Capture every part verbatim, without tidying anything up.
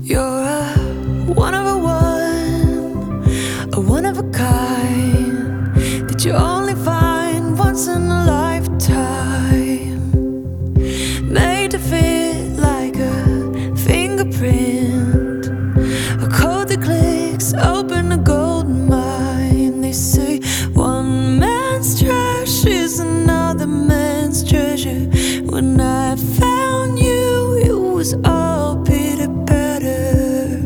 You're a one of a one, a one of a kind that you only find once in a lifetime. Made to fit like a fingerprint, a code that clicks, open a gold mine. They say one man's trash is another man's treasure. When I found you, it was all bitter better.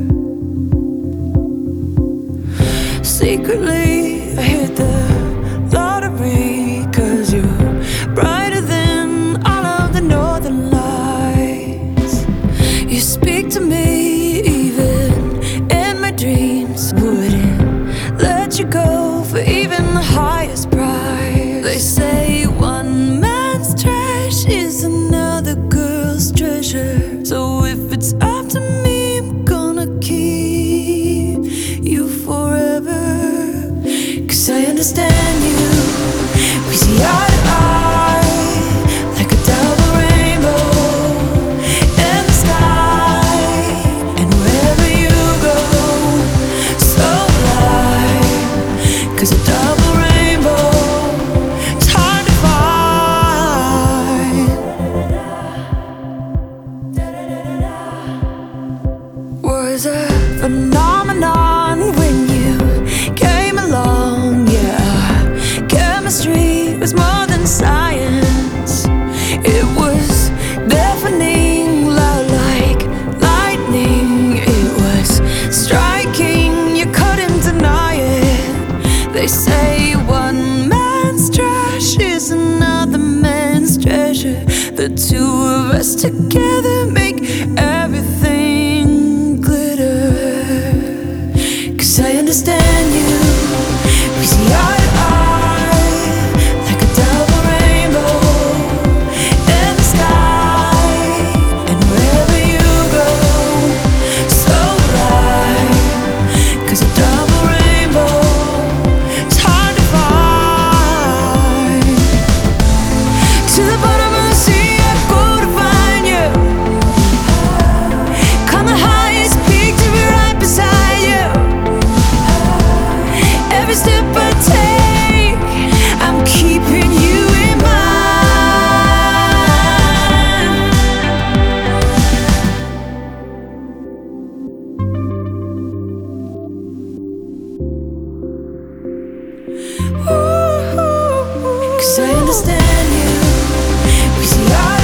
Secretly, I hit the lottery, 'cause you're brighter than all of the northern lights. You speak to me even in my dreams. Wouldn't let you go for even the highest price. They say one man's trash is another girl's treasure. So if it's up to me, I'm gonna keep you forever. 'Cause I understand you, we see eye to eye like a double rainbow in the sky. And wherever you go, so will I. 'Cause a double rainbow is hard to find. Was a phenomenon when you came along, yeah. Chemistry was more than science. It was deafening, loud like lightning. It was striking, you couldn't deny it. They say one man's trash is another man's treasure. The two of us together make everything glitter. 'Cause I understand you, we see eye to eye like a double rainbow in the sky. And wherever you go, so will I. 'Cause a double rainbow is hard to find. To the bottom of the sea I go to find you. Climb the highest peak to be right beside you. Every step I take, I'm keeping you in mind. 'Cause I understand you, we see eye